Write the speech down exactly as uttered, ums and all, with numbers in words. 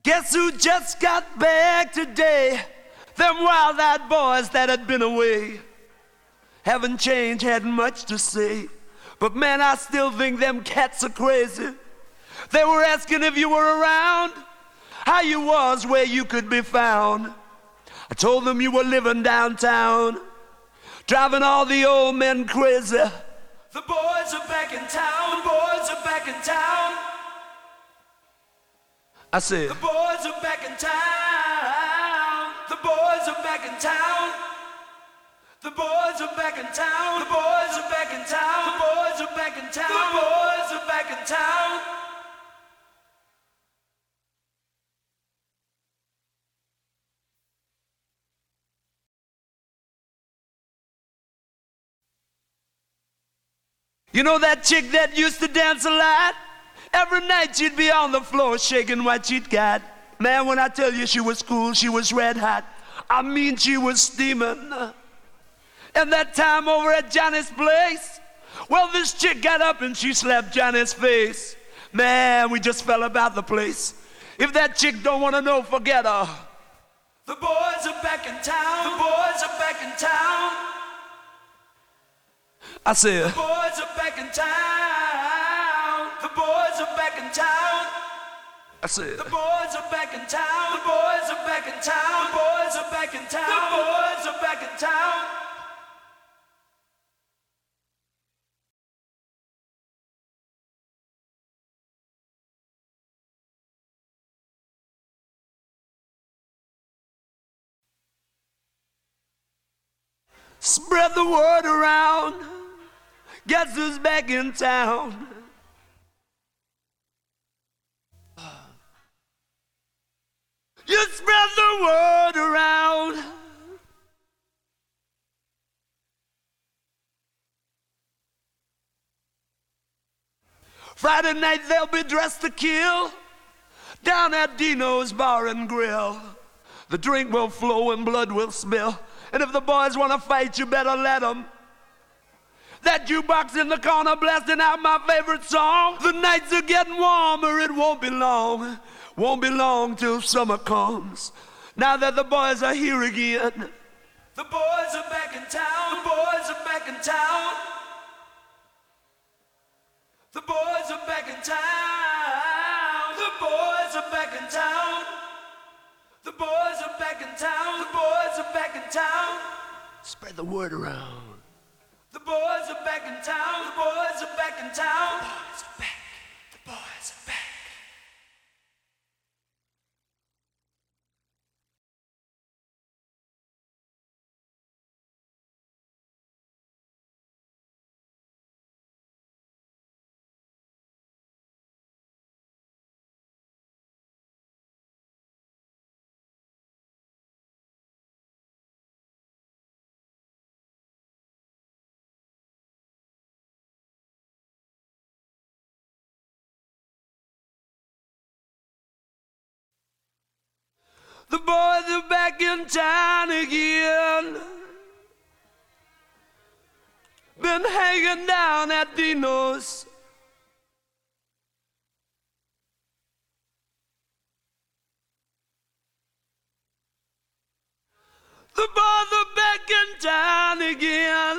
Guess who just got back today? Them wild-eyed boys that had been away. Haven't changed, hadn't much to say. But man, I still think them cats are crazy. They were asking if you were around, how you was, where you could be found. I told them you were living downtown, driving all the old men crazy. The boys are back in town, the boys are back in town. I said, the boys are back in town, the boys are back in town. The boys are back in town, the boys are back in town, the boys are back in town, the boys are back in town. You know that chick that used to dance a lot? Every night she'd be on the floor shaking what she'd got. Man, when I tell you she was cool, she was red hot. I mean, she was steaming. And that time over at Johnny's place, well, this chick got up and she slapped Johnny's face. Man, we just fell about the place. If that chick don't want to know, forget her. The boys are back in town, the boys are back in town. I said, the boys are back in town, the boys are back in town. I said, the boys are back in town, the boys are back in town, the boys are back in town, the boys are back in town. Spread the word around, guess who's back in town? You spread the word around. Friday night they'll be dressed to kill down at Dino's Bar and Grill. The drink will flow and blood will spill. And if the boys want to fight, you better let them. That jukebox in the corner blasting out my favorite song. The nights are getting warmer, it won't be long. Won't be long till summer comes. Now that the boys are here again. The boys are back in town, the boys are back in town. The boys are back in town, the boys are back in town. The boys are back in town, the boys are back in town. Spread the word around. The boys are back in town, the boys are back in town. The boys are back, the boys are back. The boys are back in town again. Been hanging down at Dino's. The boys are back in town again.